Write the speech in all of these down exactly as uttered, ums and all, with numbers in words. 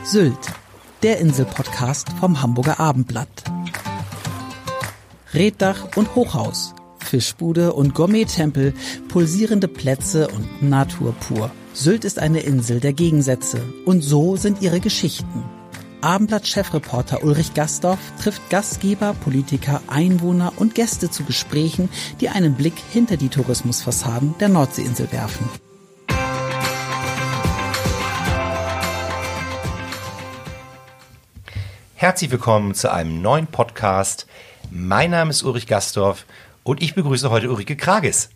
Sylt, der Insel-Podcast vom Hamburger Abendblatt. Reetdach und Hochhaus, Fischbude und Gourmet-Tempel, pulsierende Plätze und Natur pur. Sylt ist eine Insel der Gegensätze und so sind ihre Geschichten. Abendblatt-Chefreporter Ulrich Gastorf trifft Gastgeber, Politiker, Einwohner und Gäste zu Gesprächen, die einen Blick hinter die Tourismusfassaden der Nordseeinsel werfen. Herzlich willkommen zu einem neuen Podcast. Mein Name ist Ulrich Gastorf und ich begrüße heute Ulrike Kragis.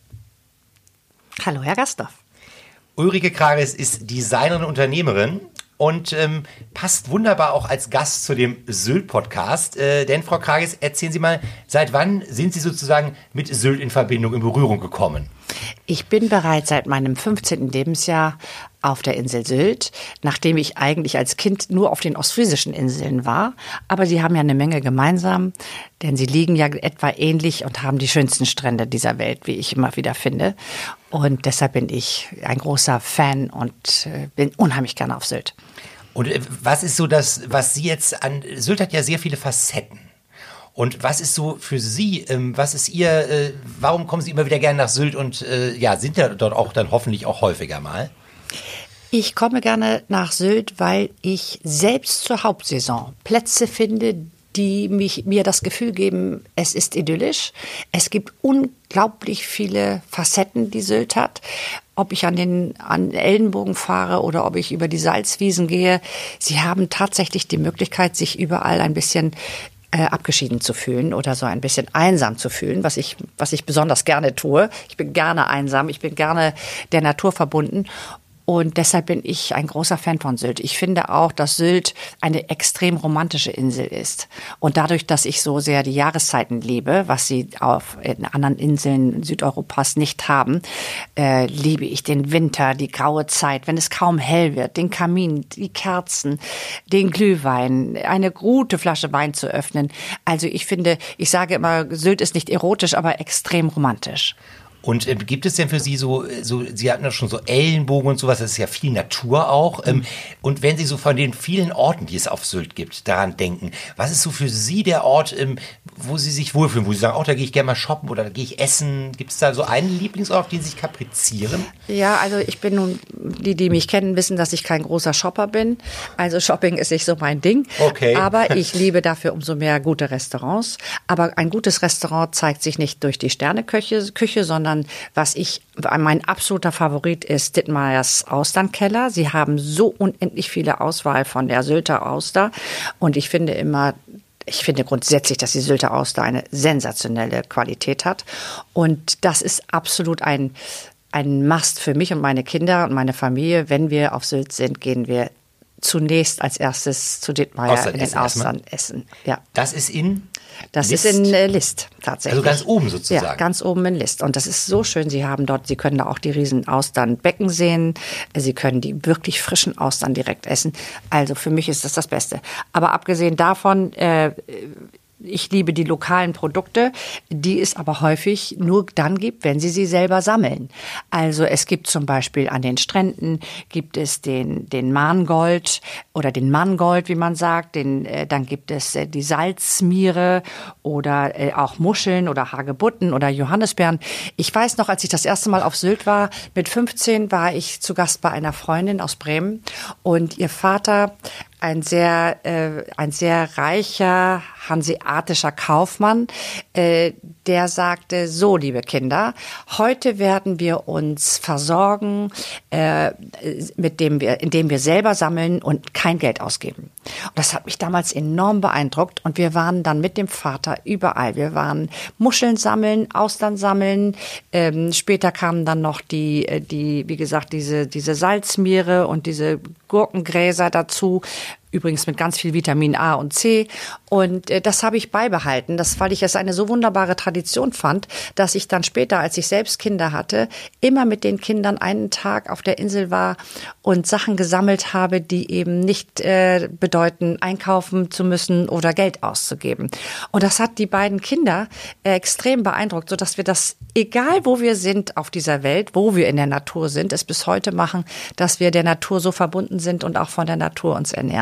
Hallo, Herr Gastorf. Ulrike Kragis ist Designerin und Unternehmerin und ähm, passt wunderbar auch als Gast zu dem Sylt-Podcast. Äh, denn, Frau Kragis, erzählen Sie mal, seit wann sind Sie sozusagen mit Sylt in Verbindung, in Berührung gekommen? Ich bin bereits seit meinem fünfzehnten Lebensjahr auf der Insel Sylt, nachdem ich eigentlich als Kind nur auf den ostfriesischen Inseln war. Aber sie haben ja eine Menge gemeinsam, denn sie liegen ja etwa ähnlich und haben die schönsten Strände dieser Welt, wie ich immer wieder finde. Und deshalb bin ich ein großer Fan und äh, bin unheimlich gerne auf Sylt. Und äh, was ist so das, was Sie jetzt an, Sylt hat ja sehr viele Facetten. Und was ist so für Sie, ähm, was ist Ihr, äh, warum kommen Sie immer wieder gerne nach Sylt und äh, ja, sind ja dort auch dann hoffentlich auch häufiger mal? Ich komme gerne nach Sylt, weil ich selbst zur Hauptsaison Plätze finde, die mich, mir das Gefühl geben, es ist idyllisch. Es gibt unglaublich viele Facetten, die Sylt hat. Ob ich an den an Ellenbogen fahre oder ob ich über die Salzwiesen gehe, sie haben tatsächlich die Möglichkeit, sich überall ein bisschen äh, abgeschieden zu fühlen oder so ein bisschen einsam zu fühlen, was ich, was ich besonders gerne tue. Ich bin gerne einsam, ich bin gerne der Natur verbunden. Und deshalb bin ich ein großer Fan von Sylt. Ich finde auch, dass Sylt eine extrem romantische Insel ist. Und dadurch, dass ich so sehr die Jahreszeiten liebe, was sie auf in anderen Inseln Südeuropas nicht haben, äh, liebe ich den Winter, die graue Zeit, wenn es kaum hell wird, den Kamin, die Kerzen, den Glühwein, eine gute Flasche Wein zu öffnen. Also ich finde, ich sage immer, Sylt ist nicht erotisch, aber extrem romantisch. Und äh, gibt es denn für Sie so, so, Sie hatten ja schon so Ellenbogen und sowas, das ist ja viel Natur auch. Ähm, und wenn Sie so von den vielen Orten, die es auf Sylt gibt, daran denken, was ist so für Sie der Ort, ähm, wo Sie sich wohlfühlen, wo Sie sagen, oh, da gehe ich gerne mal shoppen oder da gehe ich essen? Gibt es da so einen Lieblingsort, auf den Sie sich kaprizieren? Ja, also ich bin nun, die, die mich kennen, wissen, dass ich kein großer Shopper bin. Also Shopping ist nicht so mein Ding. Okay. Aber ich liebe dafür umso mehr gute Restaurants. Aber ein gutes Restaurant zeigt sich nicht durch die Sterneküche, Küche, sondern was ich, mein absoluter Favorit ist Dittmeiers Austernkeller. Sie haben so unendlich viele Auswahl von der Sylter Auster. Und ich finde immer, ich finde grundsätzlich, dass die Sylter Auster eine sensationelle Qualität hat. Und das ist absolut ein, ein Must für mich und meine Kinder und meine Familie. Wenn wir auf Sylt sind, gehen wir zunächst als erstes zu Dittmeier Austern in den essen Austern essen. Ja. Das ist in Das List? ist in äh, List tatsächlich. Also ganz oben sozusagen. Ja, ganz oben in List. Und das ist so schön. Sie haben dort, Sie können da auch die riesen Austernbecken sehen. Sie können die wirklich frischen Austern direkt essen. Also für mich ist das das Beste. Aber abgesehen davon, äh, ich liebe die lokalen Produkte, die es aber häufig nur dann gibt, wenn Sie sie selber sammeln. Also es gibt zum Beispiel an den Stränden gibt es den den Mangold oder den Mangold, wie man sagt. Den, äh, dann gibt es äh, die Salzmiere oder äh, auch Muscheln oder Hagebutten oder Johannisbeeren. Ich weiß noch, als ich das erste Mal auf Sylt war, mit fünfzehn war ich zu Gast bei einer Freundin aus Bremen und ihr Vater, ein sehr, äh, ein sehr reicher hanseatischer Kaufmann, äh, der sagte, so, liebe Kinder, heute werden wir uns versorgen, äh, mit dem wir, indem wir selber sammeln und kein Geld ausgeben. Und das hat mich damals enorm beeindruckt und wir waren dann mit dem Vater überall. Wir waren Muscheln sammeln, Austern sammeln, ähm, später kamen dann noch die, die, wie gesagt, diese, diese Salzmiere und diese Gurkengräser dazu. Übrigens mit ganz viel Vitamin A und C. Und äh, das habe ich beibehalten, das, weil ich es eine so wunderbare Tradition fand, dass ich dann später, als ich selbst Kinder hatte, immer mit den Kindern einen Tag auf der Insel war und Sachen gesammelt habe, die eben nicht äh, bedeuten, einkaufen zu müssen oder Geld auszugeben. Und das hat die beiden Kinder äh, extrem beeindruckt, sodass wir das, egal wo wir sind auf dieser Welt, wo wir in der Natur sind, es bis heute machen, dass wir der Natur so verbunden sind und auch von der Natur uns ernähren.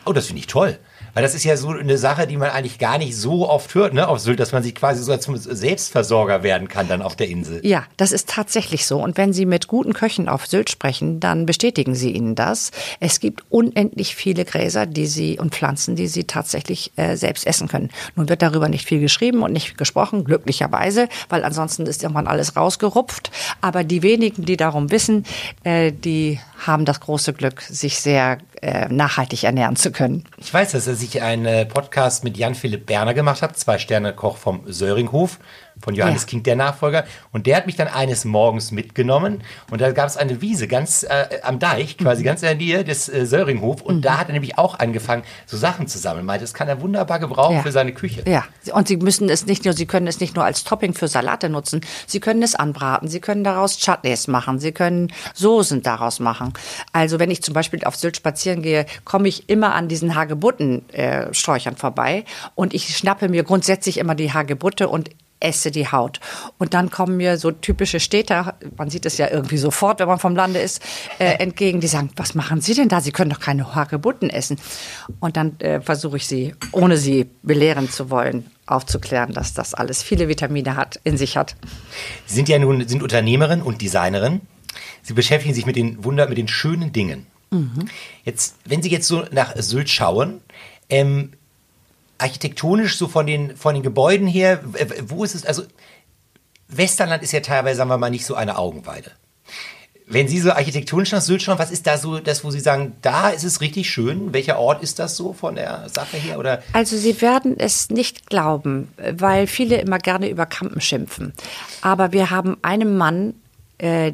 Oh, das finde ich toll. Weil das ist ja so eine Sache, die man eigentlich gar nicht so oft hört, ne, auf Sylt, dass man sich quasi so zum Selbstversorger werden kann dann auf der Insel. Ja, das ist tatsächlich so. Und wenn Sie mit guten Köchen auf Sylt sprechen, dann bestätigen Sie Ihnen das. Es gibt unendlich viele Gräser, die Sie und Pflanzen, die Sie tatsächlich äh, selbst essen können. Nun wird darüber nicht viel geschrieben und nicht gesprochen, glücklicherweise, weil ansonsten ist irgendwann alles rausgerupft. Aber die wenigen, die darum wissen, äh, die haben das große Glück, sich sehr äh, nachhaltig ernähren zu können. Ich weiß, dass er sich einen Podcast mit Jan-Philipp Berner gemacht hat, Zwei-Sterne-Koch vom Söringhof, von Johannes ja. King, der Nachfolger. Und der hat mich dann eines Morgens mitgenommen und da gab es eine Wiese ganz äh, am Deich, quasi mhm. ganz in der Nähe des äh, Söringhof. Und mhm. da hat er nämlich auch angefangen, so Sachen zu sammeln. Meinte, das kann er wunderbar gebrauchen ja. für seine Küche. Ja, und Sie müssen es nicht nur, Sie können es nicht nur als Topping für Salate nutzen, Sie können es anbraten, Sie können daraus Chutneys machen, Sie können Soßen daraus machen. Also wenn ich zum Beispiel auf Sylt spazieren gehe, komme ich immer an diesen Hagebuttensträuchern äh, vorbei und ich schnappe mir grundsätzlich immer die Hagebutte und esse die Haut. Und dann kommen mir so typische Städter, man sieht es ja irgendwie sofort, wenn man vom Lande ist, äh, entgegen, die sagen, was machen Sie denn da? Sie können doch keine Hagebutten essen. Und dann äh, versuche ich sie, ohne sie belehren zu wollen, aufzuklären, dass das alles viele Vitamine hat, in sich hat. Sie sind ja nun sind Unternehmerin und Designerin. Sie beschäftigen sich mit den Wunder, mit den schönen Dingen. Mhm. Jetzt, wenn Sie jetzt so nach Sylt schauen, ähm, architektonisch so von den, von den Gebäuden her, wo ist es, also Westerland ist ja teilweise, sagen wir mal, nicht so eine Augenweide. Wenn Sie so architektonisch nach Sylt schauen, was ist da so das, wo Sie sagen, da ist es richtig schön? Welcher Ort ist das so von der Sache her? Oder? Also Sie werden es nicht glauben, weil viele immer gerne über Kampen schimpfen. Aber wir haben einem Mann äh,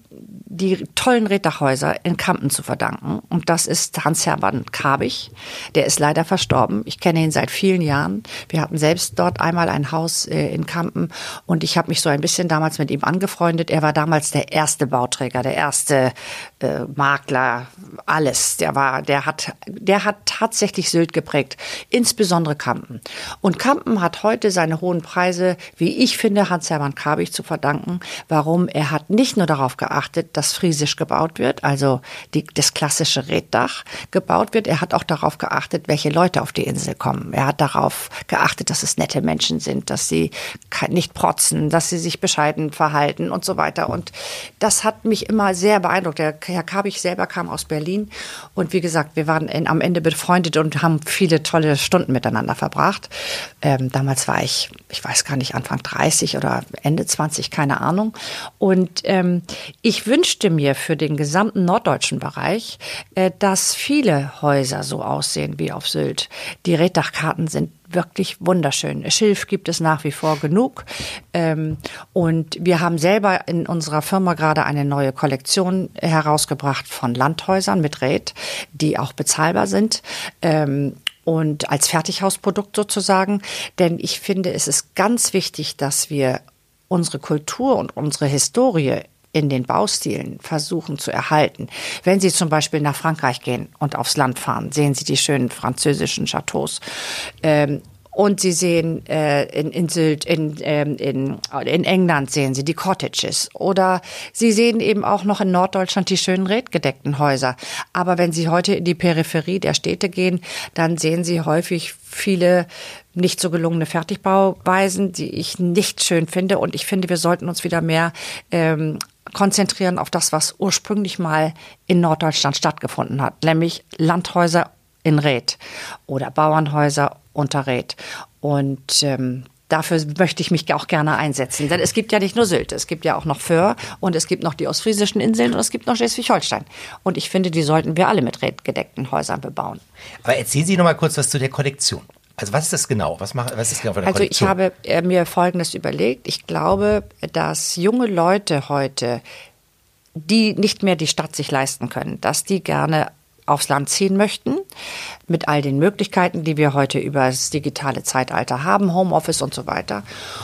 die tollen Reddachhäuser in Kampen zu verdanken. Und das ist Hans-Hermann Kabich. Der ist leider verstorben. Ich kenne ihn seit vielen Jahren. Wir hatten selbst dort einmal ein Haus äh, in Kampen. Und ich habe mich so ein bisschen damals mit ihm angefreundet. Er war damals der erste Bauträger, der erste äh, Makler, alles. Der war, der hat, der hat tatsächlich Sylt geprägt. Insbesondere Kampen. Und Kampen hat heute seine hohen Preise, wie ich finde, Hans-Hermann Kabich zu verdanken. Warum? Er hat nicht nur darauf geachtet, dass friesisch gebaut wird, also die, das klassische Reddach gebaut wird. Er hat auch darauf geachtet, welche Leute auf die Insel kommen. Er hat darauf geachtet, dass es nette Menschen sind, dass sie nicht protzen, dass sie sich bescheiden verhalten und so weiter. Und das hat mich immer sehr beeindruckt. Der Herr Kabich selber kam aus Berlin und wie gesagt, wir waren in, am Ende befreundet und haben viele tolle Stunden miteinander verbracht. Ähm, damals war ich, ich weiß gar nicht, Anfang dreißig oder Ende zwanzig, keine Ahnung. Und ähm, ich wünschte mir für den gesamten norddeutschen Bereich, äh, dass viele Häuser so aussehen wie auf Sylt. Die Reddachkarten sind wirklich wunderschön. Schilf gibt es nach wie vor genug. Ähm, und wir haben selber in unserer Firma gerade eine neue Kollektion herausgebracht von Landhäusern mit Redd, die auch bezahlbar sind. Ähm, und als Fertighausprodukt sozusagen. Denn ich finde, es ist ganz wichtig, dass wir unsere Kultur und unsere Historie in den Baustilen versuchen zu erhalten. Wenn Sie zum Beispiel nach Frankreich gehen und aufs Land fahren, sehen Sie die schönen französischen Chateaus. Ähm, und Sie sehen äh, in, in Sylt, in, ähm, in, in England sehen Sie die Cottages. Oder Sie sehen eben auch noch in Norddeutschland die schönen redgedeckten Häuser. Aber wenn Sie heute in die Peripherie der Städte gehen, dann sehen Sie häufig viele nicht so gelungene Fertigbauweisen, die ich nicht schön finde. Und ich finde, wir sollten uns wieder mehr ähm, konzentrieren auf das, was ursprünglich mal in Norddeutschland stattgefunden hat, nämlich Landhäuser in Redd oder Bauernhäuser unter Redd. Und ähm, dafür möchte ich mich auch gerne einsetzen. Denn es gibt ja nicht nur Sylt, es gibt ja auch noch Föhr und es gibt noch die ostfriesischen Inseln und es gibt noch Schleswig-Holstein. Und ich finde, die sollten wir alle mit redgedeckten Häusern bebauen. Aber erzählen Sie noch mal kurz was zu der Kollektion. Also was ist das genau? Was, macht, was ist genau von der also Kollektion? Also ich habe mir Folgendes überlegt. Ich glaube, dass junge Leute heute, die nicht mehr die Stadt sich leisten können, dass die gerne aufs Land ziehen möchten, mit all den Möglichkeiten, die wir heute über das digitale Zeitalter haben, Homeoffice und so weiter.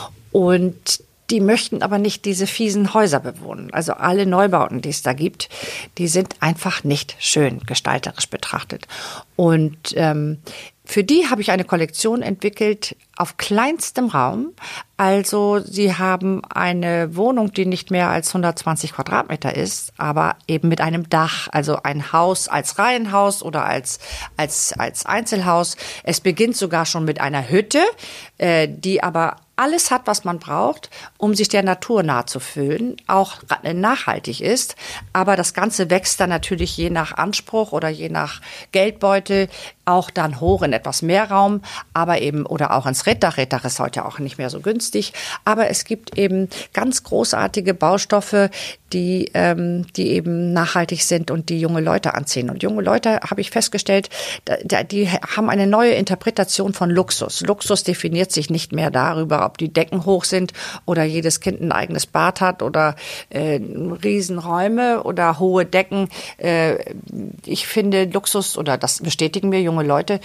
Und die möchten aber nicht diese fiesen Häuser bewohnen. Also alle Neubauten, die es da gibt, die sind einfach nicht schön gestalterisch betrachtet. Und ähm, für die habe ich eine Kollektion entwickelt auf kleinstem Raum. Also sie haben eine Wohnung, die nicht mehr als hundertzwanzig Quadratmeter ist, aber eben mit einem Dach, also ein Haus als Reihenhaus oder als als als Einzelhaus. Es beginnt sogar schon mit einer Hütte, äh, die aber alles hat, was man braucht, um sich der Natur nahe zu fühlen, auch nachhaltig ist. Aber das Ganze wächst dann natürlich je nach Anspruch oder je nach Geldbeutel auch dann hoch in etwas mehr Raum, aber eben oder auch ins Reddach. Reddach ist heute auch nicht mehr so günstig. Aber es gibt eben ganz großartige Baustoffe, die, ähm, die eben nachhaltig sind und die junge Leute anziehen. Und junge Leute, habe ich festgestellt, die haben eine neue Interpretation von Luxus. Luxus definiert sich nicht mehr darüber, ob die Decken hoch sind oder jedes Kind ein eigenes Bad hat oder äh, Riesenräume oder hohe Decken. Äh, ich finde Luxus, oder das bestätigen mir junge Leute,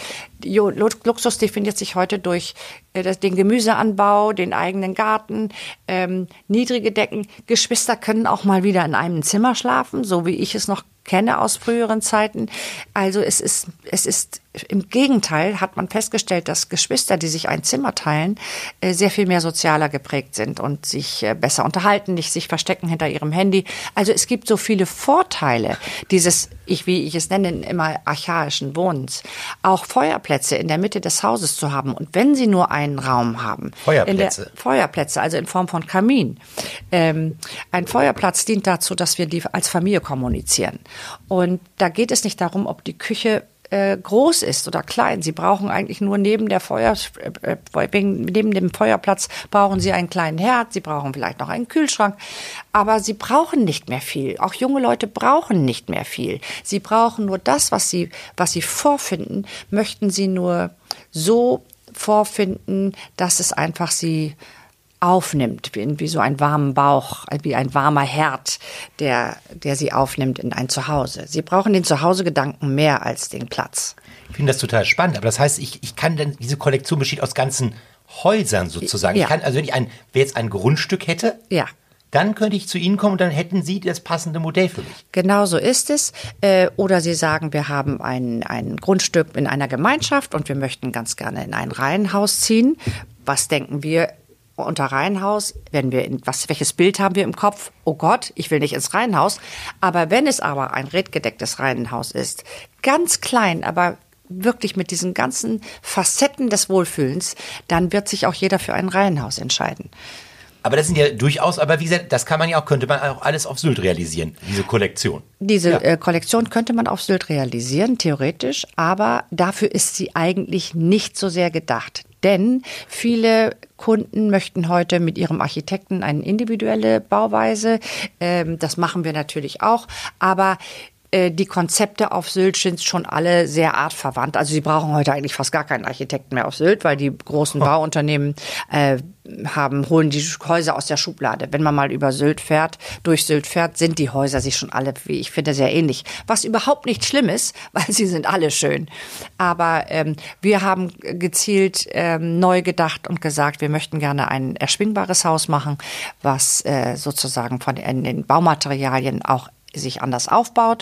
Luxus definiert sich heute durch äh, den Gemüseanbau, den eigenen Garten, ähm, niedrige Decken. Geschwister können auch mal wieder in einem Zimmer schlafen, so wie ich es noch kenne aus früheren Zeiten. Also es ist, es ist im Gegenteil, hat man festgestellt, dass Geschwister, die sich ein Zimmer teilen, sehr viel mehr sozialer geprägt sind und sich besser unterhalten, nicht sich verstecken hinter ihrem Handy. Also es gibt so viele Vorteile dieses, ich, wie ich es nenne, immer archaischen Wohnens. Auch Feuerplätze in der Mitte des Hauses zu haben. Und wenn sie nur einen Raum haben. Feuerplätze. In der, Feuerplätze, also in Form von Kamin. Ähm, ein Feuerplatz dient dazu, dass wir die als Familie kommunizieren. Und da geht es nicht darum, ob die Küche äh, groß ist oder klein. Sie brauchen eigentlich nur neben der Feuer, äh, neben dem Feuerplatz brauchen Sie einen kleinen Herd. Sie brauchen vielleicht noch einen Kühlschrank. Aber Sie brauchen nicht mehr viel. Auch junge Leute brauchen nicht mehr viel. Sie brauchen nur das, was sie, was sie vorfinden, möchten sie nur so vorfinden, dass es einfach sie aufnimmt, wie, wie so ein warmen Bauch, wie ein warmer Herd, der, der sie aufnimmt in ein Zuhause. Sie brauchen den Zuhausegedanken mehr als den Platz. Ich finde das total spannend, aber das heißt, ich, ich kann dann, diese Kollektion besteht aus ganzen Häusern sozusagen. Ja. Ich kann, also wenn ich ein, wer jetzt ein Grundstück hätte, ja. dann könnte ich zu Ihnen kommen und dann hätten Sie das passende Modell für mich. Genau so ist es. Oder Sie sagen, wir haben ein, ein Grundstück in einer Gemeinschaft und wir möchten ganz gerne in ein Reihenhaus ziehen. Was denken wir unter Reihenhaus? Wenn wir in, was, welches Bild haben wir im Kopf? Oh Gott, ich will nicht ins Reihenhaus. Aber wenn es aber ein redgedecktes Reihenhaus ist, ganz klein, aber wirklich mit diesen ganzen Facetten des Wohlfühlens, dann wird sich auch jeder für ein Reihenhaus entscheiden. Aber das sind ja durchaus, aber wie gesagt, das kann man ja auch, könnte man auch alles auf Sylt realisieren, diese Kollektion. Diese ja. äh, Kollektion könnte man auf Sylt realisieren, theoretisch, aber dafür ist sie eigentlich nicht so sehr gedacht. Denn viele Kunden möchten heute mit ihrem Architekten eine individuelle Bauweise. Ähm, das machen wir natürlich auch, aber die Konzepte auf Sylt sind schon alle sehr artverwandt. Also sie brauchen heute eigentlich fast gar keinen Architekten mehr auf Sylt, weil die großen Bauunternehmen äh, haben, holen die Häuser aus der Schublade. Wenn man mal über Sylt fährt, durch Sylt fährt, sind die Häuser sich schon alle, wie ich finde, sehr ähnlich. Was überhaupt nicht schlimm ist, weil sie sind alle schön. Aber ähm, wir haben gezielt ähm, neu gedacht und gesagt, wir möchten gerne ein erschwingbares Haus machen, was äh, sozusagen von den, den Baumaterialien auch sich anders aufbaut,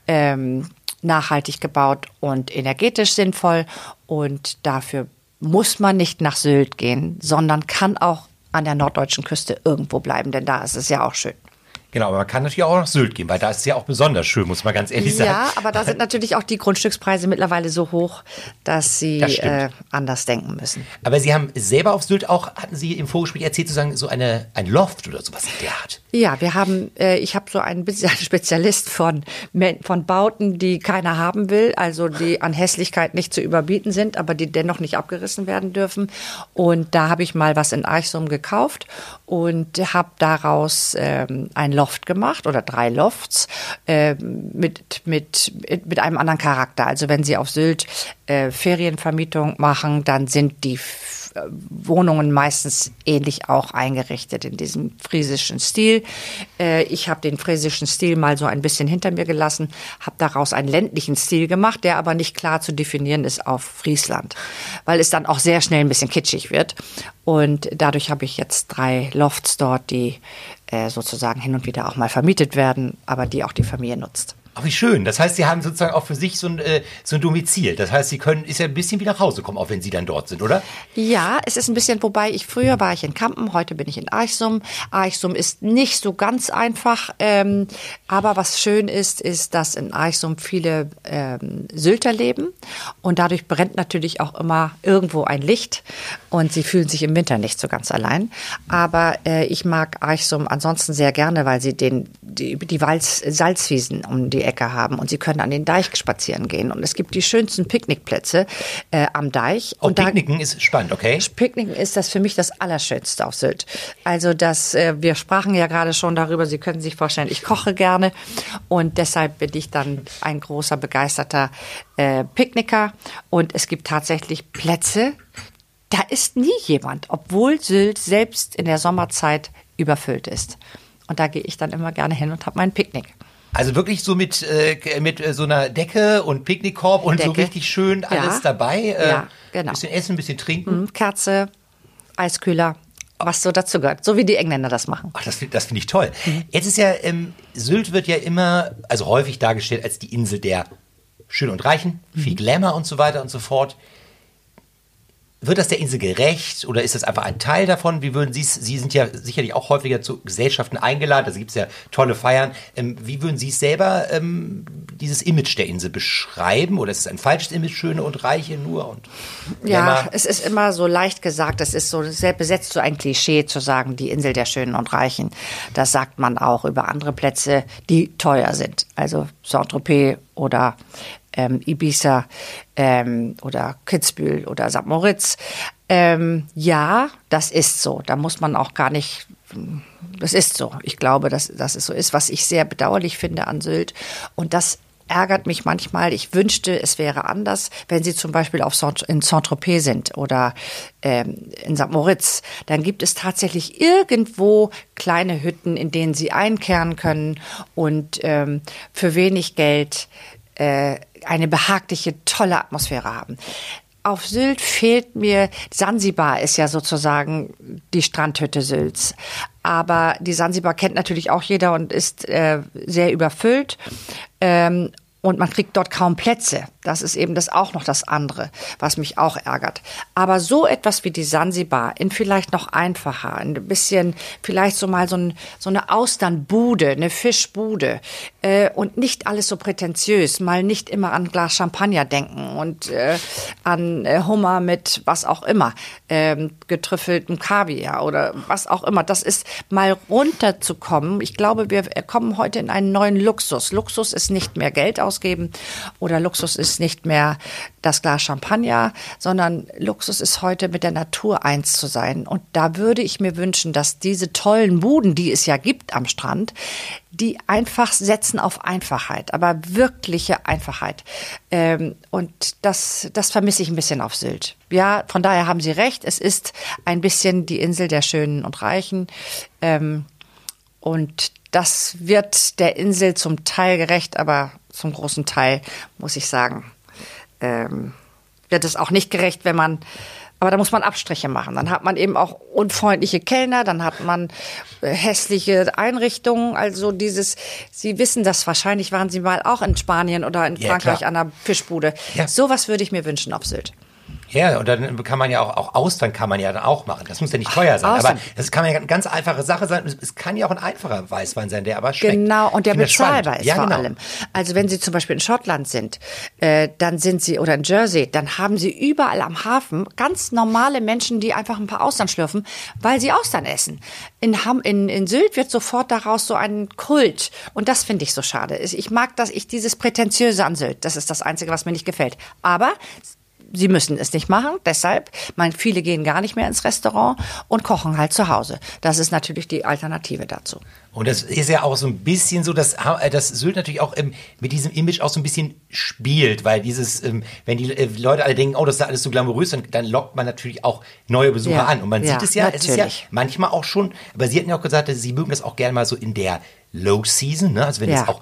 ähm, nachhaltig gebaut und energetisch sinnvoll. Und dafür muss man nicht nach Sylt gehen, sondern kann auch an der norddeutschen Küste irgendwo bleiben, denn da ist es ja auch schön. Genau, aber man kann natürlich auch nach Sylt gehen, weil da ist es ja auch besonders schön, muss man ganz ehrlich sagen. Ja, aber da sind natürlich auch die Grundstückspreise mittlerweile so hoch, dass sie Das äh, anders denken müssen. Aber Sie haben selber auf Sylt auch, hatten Sie im Vorgespräch erzählt, sozusagen so eine, ein Loft oder sowas in der Art. Ja, wir haben, äh, ich habe so einen Spezialist von, von Bauten, die keiner haben will, also die an Hässlichkeit nicht zu überbieten sind, aber die dennoch nicht abgerissen werden dürfen. Und da habe ich mal was in Eichsum gekauft und habe daraus ähm, ein Loft gemacht oder drei Lofts äh, mit, mit, mit einem anderen Charakter. Also wenn Sie auf Sylt äh, Ferienvermietung machen, dann sind die F- Wohnungen meistens ähnlich auch eingerichtet in diesem friesischen Stil. Äh, ich habe den friesischen Stil mal so ein bisschen hinter mir gelassen, habe daraus einen ländlichen Stil gemacht, der aber nicht klar zu definieren ist auf Friesland, weil es dann auch sehr schnell ein bisschen kitschig wird. Und dadurch habe ich jetzt drei Lofts dort, die äh, sozusagen hin und wieder auch mal vermietet werden, aber die auch die Familie nutzt. Ach, wie schön. Das heißt, Sie haben sozusagen auch für sich so ein, äh, so ein Domizil. Das heißt, Sie können, ist ja ein bisschen wie nach Hause kommen, auch wenn Sie dann dort sind, oder? Ja, es ist ein bisschen, wobei ich früher war ich in Kampen, heute bin ich in Eichsum. Eichsum ist nicht so ganz einfach, ähm, aber was schön ist, ist, dass in Eichsum viele ähm, Sylter leben und dadurch brennt natürlich auch immer irgendwo ein Licht und sie fühlen sich im Winter nicht so ganz allein. Aber äh, ich mag Eichsum ansonsten sehr gerne, weil sie den die, die Walz, Salzwiesen um die Ecke haben und sie können an den Deich spazieren gehen und es gibt die schönsten Picknickplätze äh, am Deich. Auch und Picknicken da, ist spannend, okay? Picknicken ist das für mich das Allerschönste auf Sylt. Also das, äh, wir sprachen ja gerade schon darüber, Sie können sich vorstellen, ich koche gerne und deshalb bin ich dann ein großer, begeisterter äh, Picknicker und es gibt tatsächlich Plätze, da ist nie jemand, obwohl Sylt selbst in der Sommerzeit überfüllt ist. Und da gehe ich dann immer gerne hin und habe mein Picknick. Also wirklich so mit, äh, mit äh, so einer Decke und Picknickkorb und Decke. so richtig schön alles Ja. dabei. Äh, Ja, genau. Bisschen essen, ein bisschen trinken. Mhm, Kerze, Eiskühler, was so dazu gehört. So wie die Engländer das machen. Ach, das, find- das finde ich toll. Jetzt ist ja, ähm, Sylt wird ja immer, also häufig dargestellt als die Insel der Schönen und Reichen, viel Glamour und so weiter und so fort. Wird das der Insel gerecht oder ist das einfach ein Teil davon? Wie würden Sie es, Sie sind ja sicherlich auch häufiger zu Gesellschaften eingeladen, also gibt es ja tolle Feiern. Ähm, wie würden Sie es selber, ähm, dieses Image der Insel beschreiben? Oder ist es ein falsches Image, Schöne und Reiche nur? Und Ja, Glamour? es ist immer so leicht gesagt, es ist so sehr besetzt, so ein Klischee zu sagen, die Insel der Schönen und Reichen. Das sagt man auch über andere Plätze, die teuer sind. Also Saint-Tropez oder ähm, Ibiza ähm, oder Kitzbühel oder Sankt Moritz. Ähm, ja, das ist so. Da muss man auch gar nicht, das ist so. Ich glaube, dass, dass es so ist, was ich sehr bedauerlich finde an Sylt. Und das ärgert mich manchmal. Ich wünschte, es wäre anders, wenn Sie zum Beispiel auf Saint, in Saint-Tropez sind oder ähm, in Sankt Moritz. Dann gibt es tatsächlich irgendwo kleine Hütten, in denen Sie einkehren können und ähm, für wenig Geld äh, eine behagliche, tolle Atmosphäre haben. Auf Sylt fehlt mir, Sansibar ist ja sozusagen die Strandhütte Sylts. Aber die Sansibar kennt natürlich auch jeder und ist äh, sehr überfüllt. Ähm, und man kriegt dort kaum Plätze. Das ist eben das auch noch das andere, was mich auch ärgert. Aber so etwas wie die Sansibar, in vielleicht noch einfacher, ein bisschen, vielleicht so mal so, ein, so eine Austernbude, eine Fischbude äh, und nicht alles so prätentiös, mal nicht immer an Glas Champagner denken und äh, an äh, Hummer mit was auch immer, ähm, getrüffeltem Kaviar oder was auch immer. Das ist mal runterzukommen. Ich glaube, wir kommen heute in einen neuen Luxus. Luxus ist nicht mehr Geld ausgeben oder Luxus ist nicht mehr das Glas Champagner, sondern Luxus ist heute mit der Natur eins zu sein. Und da würde ich mir wünschen, dass diese tollen Buden, die es ja gibt am Strand, die einfach setzen auf Einfachheit, aber wirkliche Einfachheit. Ähm, und das, das vermisse ich ein bisschen auf Sylt. Ja, von daher haben Sie recht, es ist ein bisschen die Insel der Schönen und Reichen. Ähm, und das wird der Insel zum Teil gerecht, aber zum großen Teil, muss ich sagen, ähm, wird es auch nicht gerecht, wenn man, aber da muss man Abstriche machen. Dann hat man eben auch unfreundliche Kellner, dann hat man äh, hässliche Einrichtungen. Also dieses, Sie wissen das wahrscheinlich, waren Sie mal auch in Spanien oder in Ja, Frankreich klar. an einer Fischbude. Ja. Sowas würde ich mir wünschen auf Sylt. Ja, und dann kann man ja auch, auch Austern kann man ja dann auch machen. Das muss ja nicht teuer sein. Austern. Aber das kann ja eine ganz einfache Sache sein. Es kann ja auch ein einfacher Weißwein sein, der aber schmeckt. Genau, und der Ich finde das bezahlbar spannend. ist Ja, vor genau. allem. Also wenn Sie zum Beispiel in Schottland sind, äh, dann sind Sie, oder in Jersey, dann haben Sie überall am Hafen ganz normale Menschen, die einfach ein paar Austern schlürfen, weil sie Austern essen. In, Ham, in, in Sylt wird sofort daraus so ein Kult. Und das finde ich so schade. Ich mag das, ich dieses Prätentiöse an Sylt. Das ist das Einzige, was mir nicht gefällt. Aber Sie müssen es nicht machen, deshalb, mein, viele gehen gar nicht mehr ins Restaurant und kochen halt zu Hause. Das ist natürlich die Alternative dazu. Und das ist ja auch so ein bisschen so, dass, äh, dass Sylt natürlich auch ähm, mit diesem Image auch so ein bisschen spielt, weil dieses, ähm, wenn die äh, Leute alle denken, oh, das ist alles so glamourös, dann, dann lockt man natürlich auch neue Besucher Ja, an. Und man ja, sieht es ja, es ist ja natürlich. manchmal auch schon, aber Sie hatten ja auch gesagt, dass Sie mögen das auch gerne mal so in der Low Season, ne? Also wenn Ja. es auch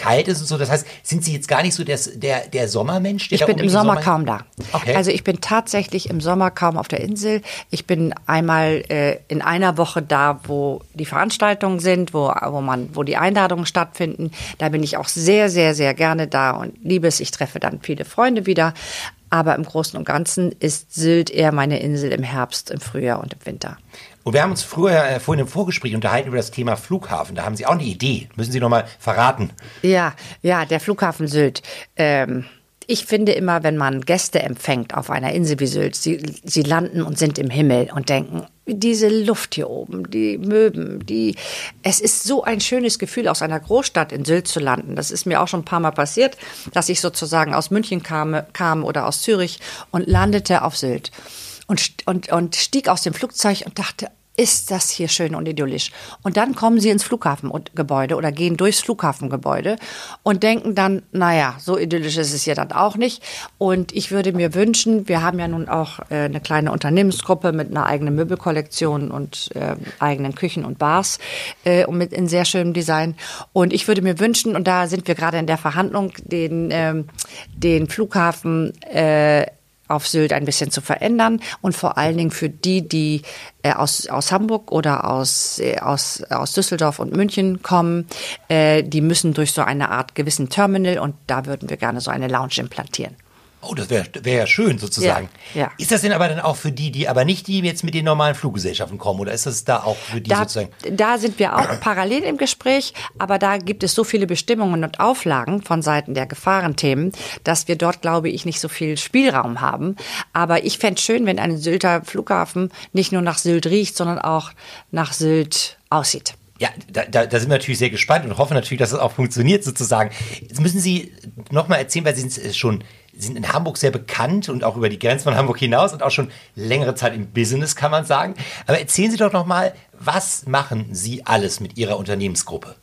kalt ist und so. Das heißt, sind Sie jetzt gar nicht so der, der, der Sommermensch? Der ich bin im Sommer, Sommer kaum da. Okay. Also ich bin tatsächlich im Sommer kaum auf der Insel. Ich bin einmal äh, in einer Woche da, wo die Veranstaltungen sind, wo, wo, man, wo die Einladungen stattfinden. Da bin ich auch sehr, sehr, sehr gerne da und liebe es. Ich treffe dann viele Freunde wieder. Aber im Großen und Ganzen ist Sylt eher meine Insel im Herbst, im Frühjahr und im Winter. Und wir haben uns früher, äh, vorhin im Vorgespräch unterhalten über das Thema Flughafen. Da haben Sie auch eine Idee. Müssen Sie noch mal verraten. Ja, ja, der Flughafen Sylt. Ähm, ich finde immer, wenn man Gäste empfängt auf einer Insel wie Sylt, sie, sie landen und sind im Himmel und denken, diese Luft hier oben, die Möwen, die, es ist so ein schönes Gefühl, aus einer Großstadt in Sylt zu landen. Das ist mir auch schon ein paar Mal passiert, dass ich sozusagen aus München kam, kam oder aus Zürich und landete auf Sylt. Und, und, und stieg aus dem Flugzeug und dachte, ist das hier schön und idyllisch. Und dann kommen sie ins Flughafengebäude oder gehen durchs Flughafengebäude und denken dann, naja, so idyllisch ist es hier dann auch nicht. Und ich würde mir wünschen, wir haben ja nun auch äh, eine kleine Unternehmensgruppe mit einer eigenen Möbelkollektion und äh, eigenen Küchen und Bars äh, und mit in sehr schönem Design. Und ich würde mir wünschen, und da sind wir gerade in der Verhandlung, den, ähm, den Flughafen äh, auf Sylt ein bisschen zu verändern und vor allen Dingen für die, die äh, aus, aus Hamburg oder aus, äh, aus, aus Düsseldorf und München kommen, äh, die müssen durch so eine Art gewissen Terminal und da würden wir gerne so eine Lounge implantieren. Oh, das wäre wär ja schön sozusagen. Ja, ja. Ist das denn aber dann auch für die, die aber nicht die jetzt mit den normalen Fluggesellschaften kommen oder ist das da auch für die da, sozusagen? Da sind wir auch parallel im Gespräch, aber da gibt es so viele Bestimmungen und Auflagen von Seiten der Gefahrenthemen, dass wir dort, glaube ich, nicht so viel Spielraum haben. Aber ich fände es schön, wenn ein Sylter Flughafen nicht nur nach Sylt riecht, sondern auch nach Sylt aussieht. Ja, da, da, da sind wir natürlich sehr gespannt und hoffen natürlich, dass es auch funktioniert sozusagen. Jetzt müssen Sie noch mal erzählen, weil Sie sind schon sind in Hamburg sehr bekannt und auch über die Grenzen von Hamburg hinaus und auch schon längere Zeit im Business, kann man sagen. Aber erzählen Sie doch noch mal, was machen Sie alles mit Ihrer Unternehmensgruppe?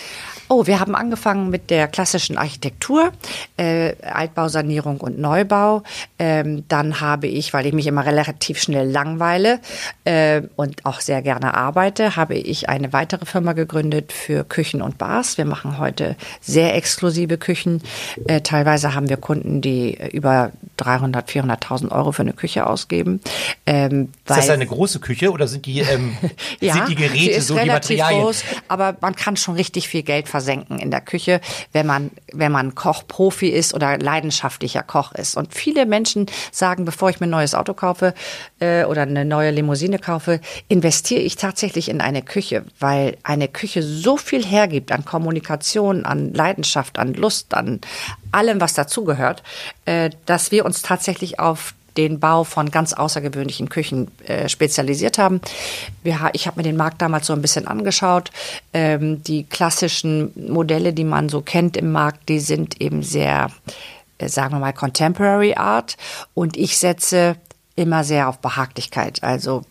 Oh, wir haben angefangen mit der klassischen Architektur, äh, Altbausanierung und Neubau. Ähm, dann habe ich, weil ich mich immer relativ schnell langweile äh, und auch sehr gerne arbeite, habe ich eine weitere Firma gegründet für Küchen und Bars. Wir machen heute sehr exklusive Küchen. Äh, teilweise haben wir Kunden, die über dreihundert, vierhunderttausend Euro für eine Küche ausgeben. Ähm, ist das eine große Küche oder sind die, ähm, ja, sind die Geräte so die Materialien? Groß, aber man kann schon richtig viel Geld versenken in der Küche, wenn man, wenn man Kochprofi ist oder leidenschaftlicher Koch ist. Und viele Menschen sagen, bevor ich mir ein neues Auto kaufe äh, oder eine neue Limousine kaufe, investiere ich tatsächlich in eine Küche, weil eine Küche so viel hergibt an Kommunikation, an Leidenschaft, an Lust, an allem, was dazugehört, äh, dass wir uns tatsächlich auf den Bau von ganz außergewöhnlichen Küchen äh, spezialisiert haben. Wir, ich habe mir den Markt damals so ein bisschen angeschaut. Ähm, die klassischen Modelle, die man so kennt im Markt, die sind eben sehr, äh, sagen wir mal, Contemporary Art. Und ich setze immer sehr auf Behaglichkeit. Also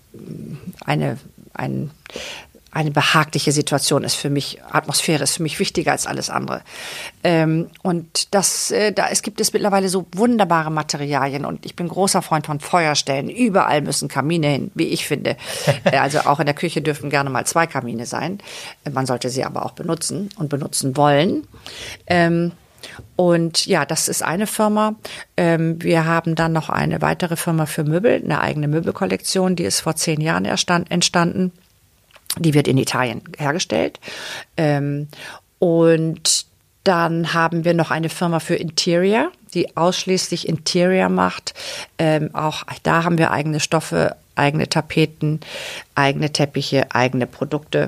eine, ein Eine behagliche Situation ist für mich, Atmosphäre ist für mich wichtiger als alles andere. Ähm, und das, äh, da es gibt es mittlerweile so wunderbare Materialien und ich bin großer Freund von Feuerstellen. Überall müssen Kamine hin, wie ich finde. Also auch in der Küche dürfen gerne mal zwei Kamine sein. Man sollte sie aber auch benutzen und benutzen wollen. Ähm, Und ja, das ist eine Firma. Ähm, wir haben dann noch eine weitere Firma für Möbel, eine eigene Möbelkollektion, die ist vor zehn Jahren erstand, entstanden. Die wird in Italien hergestellt. Ähm, und dann haben wir noch eine Firma für Interior, die ausschließlich Interior macht. Ähm, auch da haben wir eigene Stoffe, eigene Tapeten, eigene Teppiche, eigene Produkte.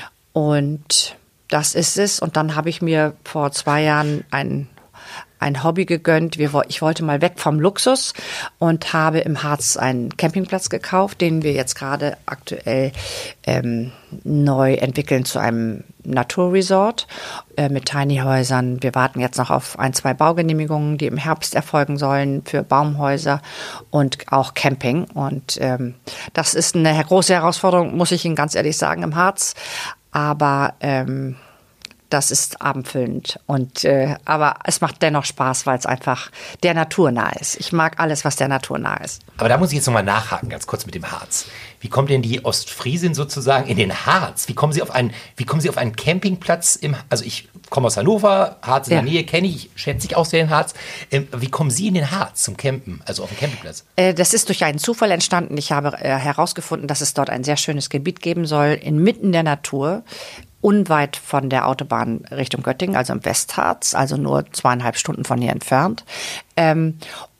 Und das ist es. Und dann habe ich mir vor zwei Jahren ein ein Hobby gegönnt. Wir, ich wollte mal weg vom Luxus und habe im Harz einen Campingplatz gekauft, den wir jetzt gerade aktuell ähm, neu entwickeln zu einem Naturresort äh, mit Tiny-Häusern. Wir warten jetzt noch auf ein, zwei Baugenehmigungen, die im Herbst erfolgen sollen für Baumhäuser und auch Camping. Und ähm, das ist eine große Herausforderung, muss ich Ihnen ganz ehrlich sagen, im Harz. Aber ähm, das ist abendfüllend. Und, äh, aber es macht dennoch Spaß, weil es einfach der Natur nah ist. Ich mag alles, was der Natur nah ist. Aber da muss ich jetzt nochmal nachhaken, ganz kurz mit dem Harz. Wie kommt denn die Ostfriesin sozusagen in den Harz? Wie kommen Sie auf einen, wie kommen Sie auf einen Campingplatz im, also ich komme aus Hannover, Harz in Ja. der Nähe kenne ich, schätze ich auch sehr den Harz. Ähm, wie kommen Sie in den Harz zum Campen, also auf dem Campingplatz? Äh, das ist durch einen Zufall entstanden. Ich habe äh, herausgefunden, dass es dort ein sehr schönes Gebiet geben soll, inmitten der Natur, unweit von der Autobahn Richtung Göttingen, also im Westharz, also nur zweieinhalb Stunden von hier entfernt. Ähm,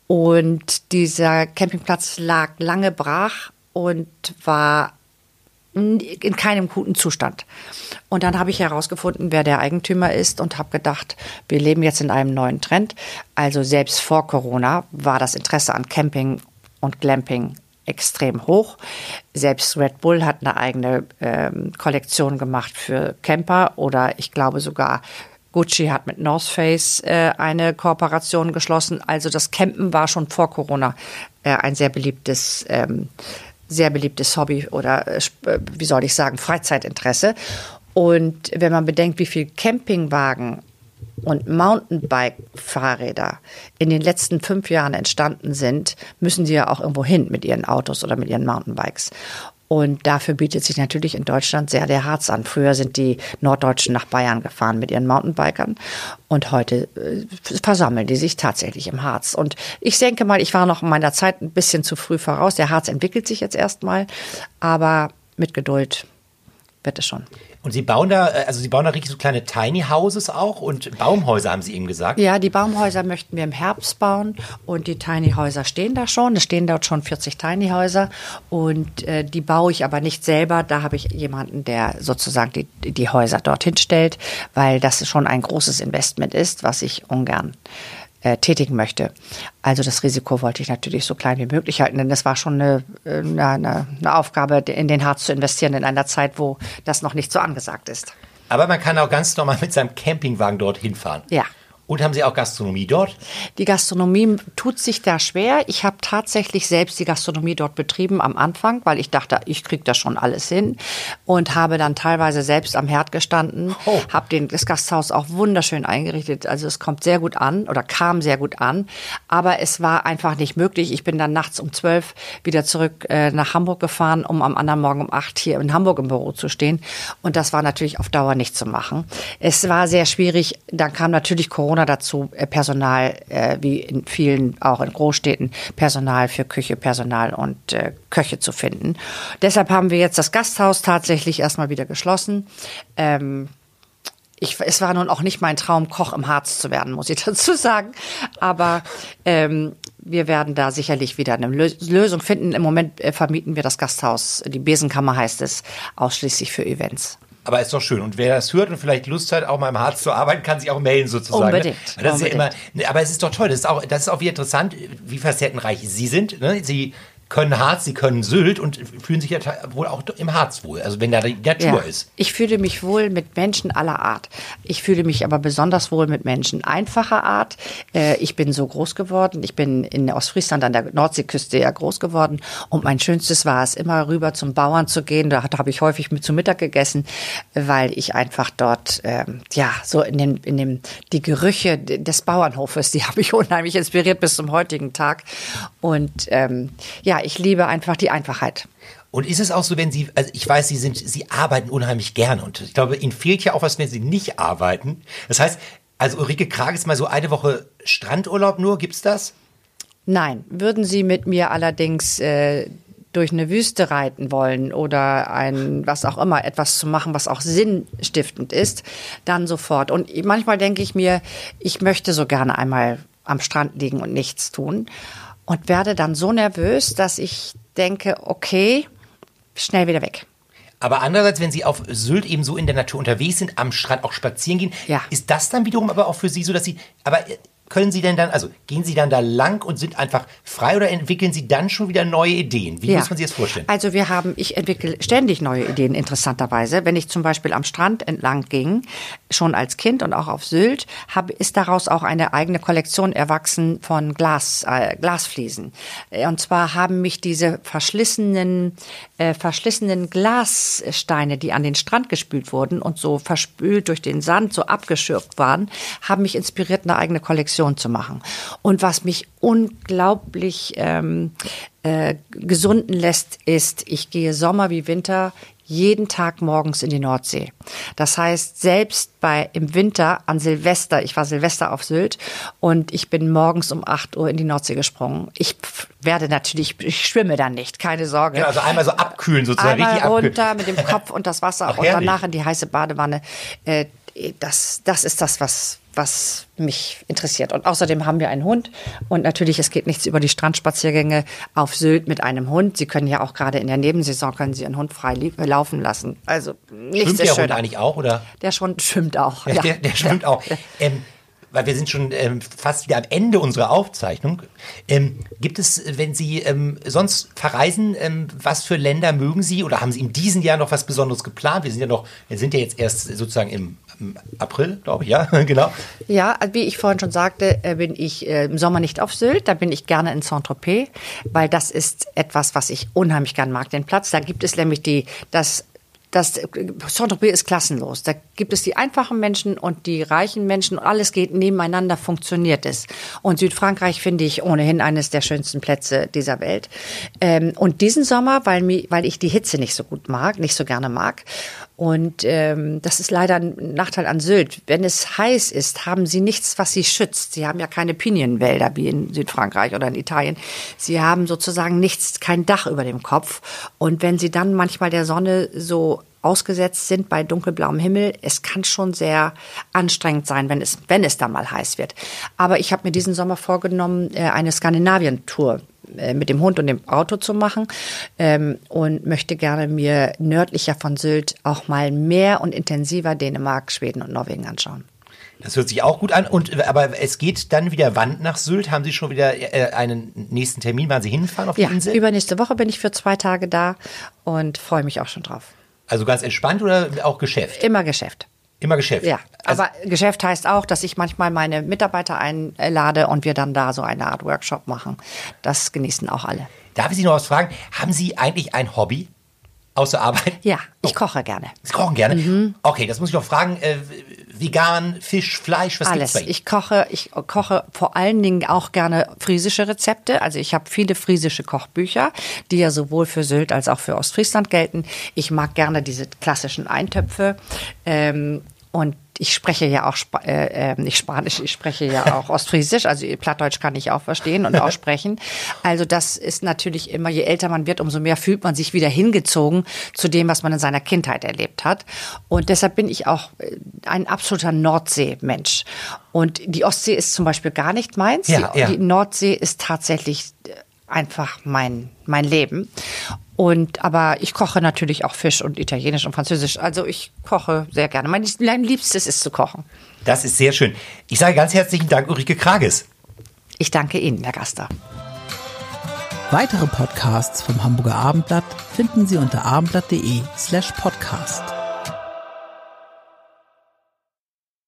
und dieser Campingplatz lag lange brach und war in keinem guten Zustand. Und dann habe ich herausgefunden, wer der Eigentümer ist und habe gedacht, wir leben jetzt in einem neuen Trend. Also selbst vor Corona war das Interesse an Camping und Glamping extrem hoch. Selbst Red Bull hat eine eigene ähm, Kollektion gemacht für Camper oder ich glaube sogar Gucci hat mit North Face äh, eine Kooperation geschlossen. Also das Campen war schon vor Corona äh, ein sehr beliebtes ähm, sehr beliebtes Hobby oder, äh, wie soll ich sagen, Freizeitinteresse. Und wenn man bedenkt, wie viel Campingwagen und Mountainbike-Fahrräder in den letzten fünf Jahren entstanden sind, müssen sie ja auch irgendwo hin mit ihren Autos oder mit ihren Mountainbikes. Und dafür bietet sich natürlich in Deutschland sehr der Harz an. Früher sind die Norddeutschen nach Bayern gefahren mit ihren Mountainbikern und heute äh, versammeln die sich tatsächlich im Harz. Und ich denke mal, ich war noch in meiner Zeit ein bisschen zu früh voraus. Der Harz entwickelt sich jetzt erstmal, aber mit Geduld wird es schon. Und Sie bauen da, also Sie bauen da richtig so kleine Tiny Houses auch und Baumhäuser, haben Sie eben gesagt? Ja, die Baumhäuser möchten wir im Herbst bauen und die Tiny Häuser stehen da schon. Es stehen dort schon vierzig Tiny Häuser und äh, die baue ich aber nicht selber. Da habe ich jemanden, der sozusagen die, die Häuser dorthin stellt, weil das schon ein großes Investment ist, was ich ungern äh, tätigen möchte. Also das Risiko wollte ich natürlich so klein wie möglich halten, denn das war schon eine, eine, eine Aufgabe, in den Harz zu investieren in einer Zeit, wo das noch nicht so angesagt ist. Aber man kann auch ganz normal mit seinem Campingwagen dort hinfahren. Ja. Und haben Sie auch Gastronomie dort? Die Gastronomie tut sich da schwer. Ich habe tatsächlich selbst die Gastronomie dort betrieben am Anfang, weil ich dachte, ich kriege das schon alles hin und habe dann teilweise selbst am Herd gestanden, oh. habe den, das Gasthaus auch wunderschön eingerichtet. Also es kommt sehr gut an oder kam sehr gut an, aber es war einfach nicht möglich. Ich bin dann nachts um zwölf wieder zurück äh, nach Hamburg gefahren, um am anderen Morgen um acht hier in Hamburg im Büro zu stehen und das war natürlich auf Dauer nicht zu machen. Es war sehr schwierig. Dann kam natürlich Corona dazu, Personal, äh, wie in vielen, auch in Großstädten, Personal für Küche, Personal und äh, Köche zu finden. Deshalb haben wir jetzt das Gasthaus tatsächlich erstmal wieder geschlossen. Ähm, ich, es war nun auch nicht mein Traum, Koch im Harz zu werden, muss ich dazu sagen. Aber ähm, wir werden da sicherlich wieder eine Lösung finden. Im Moment äh, vermieten wir das Gasthaus, die Besenkammer heißt es, ausschließlich für Events. Aber ist doch schön. Und wer das hört und vielleicht Lust hat, auch mal im Harz zu arbeiten, kann sich auch melden sozusagen. Unbedingt. Ne? Das ist Unbedingt. ja immer, aber es ist doch toll. Das ist auch, das ist auch wieder interessant, wie facettenreich Sie sind. Ne? Sie können Harz, Sie können Sylt und fühlen sich ja wohl auch im Harz wohl. Also wenn da die Natur Ja. ist. Ich fühle mich wohl mit Menschen aller Art. Ich fühle mich aber besonders wohl mit Menschen einfacher Art. Äh, ich bin so groß geworden. Ich bin in Ostfriesland an der Nordseeküste ja groß geworden. Und mein Schönstes war es, immer rüber zum Bauern zu gehen. Da habe ich häufig mit zu Mittag gegessen, weil ich einfach dort, ähm, ja, so in dem, in dem, die Gerüche des Bauernhofes, die habe ich unheimlich inspiriert bis zum heutigen Tag. Und ähm, ja, ich liebe einfach die Einfachheit. Und ist es auch so, wenn Sie, also ich weiß, Sie sind, Sie arbeiten unheimlich gerne und ich glaube, Ihnen fehlt ja auch was, wenn Sie nicht arbeiten. Das heißt, also Ulrike Krag ist mal so eine Woche Strandurlaub nur, gibt's das? Nein, würden Sie mit mir allerdings äh, durch eine Wüste reiten wollen oder ein, was auch immer, etwas zu machen, was auch sinnstiftend ist, dann sofort. Und manchmal denke ich mir, ich möchte so gerne einmal am Strand liegen und nichts tun. Und werde dann so nervös, dass ich denke, okay, schnell wieder weg. Aber andererseits, wenn Sie auf Sylt eben so in der Natur unterwegs sind, am Strand auch spazieren gehen, Ja. ist das dann wiederum aber auch für Sie so, dass Sie, aber können Sie denn dann, also gehen Sie dann da lang und sind einfach frei oder entwickeln Sie dann schon wieder neue Ideen? Wie Ja. muss man sich das vorstellen? Also wir haben, ich entwickle ständig neue Ideen, interessanterweise. Wenn ich zum Beispiel am Strand entlang ging, schon als Kind und auch auf Sylt, hab, ist daraus auch eine eigene Kollektion erwachsen von Glas, äh, Glasfliesen. Und zwar haben mich diese verschlissenen, äh, verschlissenen Glassteine, die an den Strand gespült wurden und so verspült durch den Sand, so abgeschürft waren, haben mich inspiriert, eine eigene Kollektion zu machen. Und was mich unglaublich ähm, äh, gesunden lässt, ist, ich gehe Sommer wie Winter jeden Tag morgens in die Nordsee. Das heißt, selbst bei im Winter an Silvester, ich war Silvester auf Sylt und ich bin morgens um acht Uhr in die Nordsee gesprungen. Ich werde natürlich, ich schwimme dann nicht, keine Sorge. Ja, also einmal so abkühlen sozusagen. Einmal richtig abkühlen. runter mit dem Kopf und das Wasser Ach, und herrlich. danach in die heiße Badewanne. Äh, das, das ist das, was, was mich interessiert. Und außerdem haben wir einen Hund. Und natürlich, es geht nichts über die Strandspaziergänge auf Sylt mit einem Hund. Sie können ja auch gerade in der Nebensaison, können Sie Ihren Hund frei li- laufen lassen. Also nichts Schwimmt ist der Hund schöner. eigentlich auch, oder? Der Hund schwimmt auch. Ja, Ja. Der, der schwimmt auch. Ähm, weil wir sind schon ähm, fast wieder am Ende unserer Aufzeichnung. Ähm, gibt es, wenn Sie ähm, sonst verreisen, ähm, was für Länder mögen Sie oder haben Sie in diesem Jahr noch was Besonderes geplant? Wir sind ja noch, wir sind ja jetzt erst sozusagen im, im April, glaube ich, ja, genau. Ja, wie ich vorhin schon sagte, äh, bin ich äh, im Sommer nicht auf Sylt, da bin ich gerne in Saint-Tropez, weil das ist etwas, was ich unheimlich gern mag, den Platz. Da gibt es nämlich die, das Das Saint-Tropez ist klassenlos. Da gibt es die einfachen Menschen und die reichen Menschen und alles geht nebeneinander, funktioniert es. Und Südfrankreich finde ich ohnehin eines der schönsten Plätze dieser Welt. Ähm, und diesen Sommer, weil, mi, weil ich die Hitze nicht so gut mag, nicht so gerne mag. Und ähm, das ist leider ein Nachteil an Sylt. Wenn es heiß ist, haben sie nichts, was sie schützt. Sie haben ja keine Pinienwälder wie in Südfrankreich oder in Italien. Sie haben sozusagen nichts, kein Dach über dem Kopf. Und wenn sie dann manchmal der Sonne so ausgesetzt sind bei dunkelblauem Himmel, es kann schon sehr anstrengend sein, wenn es, wenn es dann mal heiß wird. Aber ich habe mir diesen Sommer vorgenommen, eine Skandinavien-Tour mit dem Hund und dem Auto zu machen ähm, und möchte gerne mir nördlicher von Sylt auch mal mehr und intensiver Dänemark, Schweden und Norwegen anschauen. Das hört sich auch gut an. Und aber es geht dann wieder wann nach Sylt? Haben Sie schon wieder äh, einen nächsten Termin? Wann Sie hinfahren auf die Ja, Insel? übernächste Woche bin ich für zwei Tage da und freue mich auch schon drauf. Also ganz entspannt oder auch Geschäft? Immer Geschäft. Immer Geschäft. Ja, Also, aber Geschäft heißt auch, dass ich manchmal meine Mitarbeiter einlade und wir dann da so eine Art Workshop machen. Das genießen auch alle. darf ich Sie noch was fragen? Haben Sie eigentlich ein Hobby außer Arbeit? Ja, ich koche gerne. Sie kochen gerne? Mhm. Okay, das muss ich noch fragen. Äh, vegan, Fisch, Fleisch, was Alles. gibt's bei Ihnen? Ich koche, ich koche vor allen Dingen auch gerne friesische Rezepte. Also ich habe viele friesische Kochbücher, die ja sowohl für Sylt als auch für Ostfriesland gelten. Ich mag gerne diese klassischen Eintöpfe. Ähm, und ich spreche ja auch Sp äh, äh, nicht Spanisch, ich spreche ja auch Ostfriesisch, also Plattdeutsch kann ich auch verstehen und auch sprechen. Also das ist natürlich immer, je älter man wird, umso mehr fühlt man sich wieder hingezogen zu dem, was man in seiner Kindheit erlebt hat. Und deshalb bin ich auch ein absoluter Nordsee-Mensch. Und die Ostsee ist zum Beispiel gar nicht meins. Ja, die, ja. die Nordsee ist tatsächlich einfach mein, mein Leben. Und, aber ich koche natürlich auch Fisch und Italienisch und Französisch. Also ich koche sehr gerne. Mein, mein Liebstes ist zu kochen. Das ist sehr schön. Ich sage ganz herzlichen Dank, Ulrike Krages. Ich danke Ihnen, Herr Gaster. Weitere Podcasts vom Hamburger Abendblatt finden Sie unter abendblatt punkt de slash podcast.